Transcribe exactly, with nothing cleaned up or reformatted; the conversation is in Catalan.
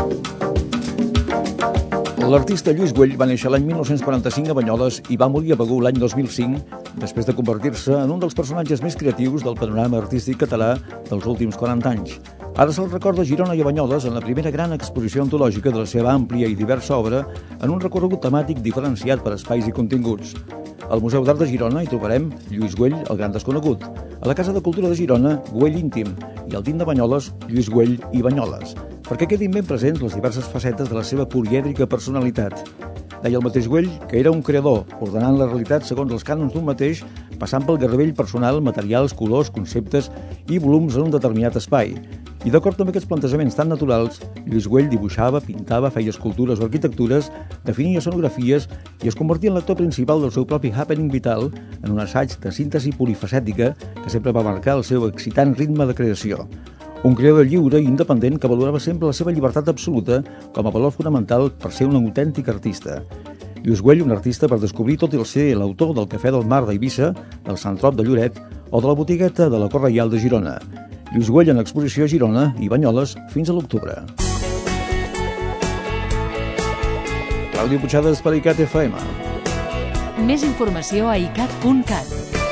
L'artista Lluís Güell va néixer l'any mil nou-cents quaranta-cinc a Banyoles i va morir a Begur l'any dos mil cinc, després de convertir-se en un dels personatges més creatius del panorama artístic català dels últims quaranta anys. Ara se'l recorda a Girona i a Banyoles en la primera gran exposició antològica de la seva àmplia i diversa obra en un recorregut temàtic diferenciat per espais i continguts. Al Museu d'Art de Girona hi trobarem Lluís Güell, el gran desconegut. A la Casa de Cultura de Girona, Güell íntim. I al D I M de Banyoles, Lluís Güell i Banyoles, perquè quedin ben presents les diverses facetes de la seva polièdrica personalitat. Deia el mateix Güell que era un creador, ordenant la realitat segons els cànons d'un mateix, passant pel garravell personal, materials, colors, conceptes i volums en un determinat espai. I d'acord amb aquests plantejaments tan naturals, Lluís Güell dibuixava, pintava, feia escultures o arquitectures, definia escenografies i es convertia en l'actor principal del seu propi happening vital en un assaig de síntesi polifacètica que sempre va marcar el seu excitant ritme de creació. Un creador lliure i independent que valorava sempre la seva llibertat absoluta com a valor fonamental per ser un autèntic artista. Lluís Güell, un artista per descobrir tot i el ser l'autor del Cafè del Mar d'Eivissa, del Sant Trop de Lloret o de la botigueta de la Cor Reial de Girona. Lluís Güell en exposició a Girona i Banyoles fins a l'octubre. Clàudia Puigades per ICAT F M. Més informació a icat punt cat.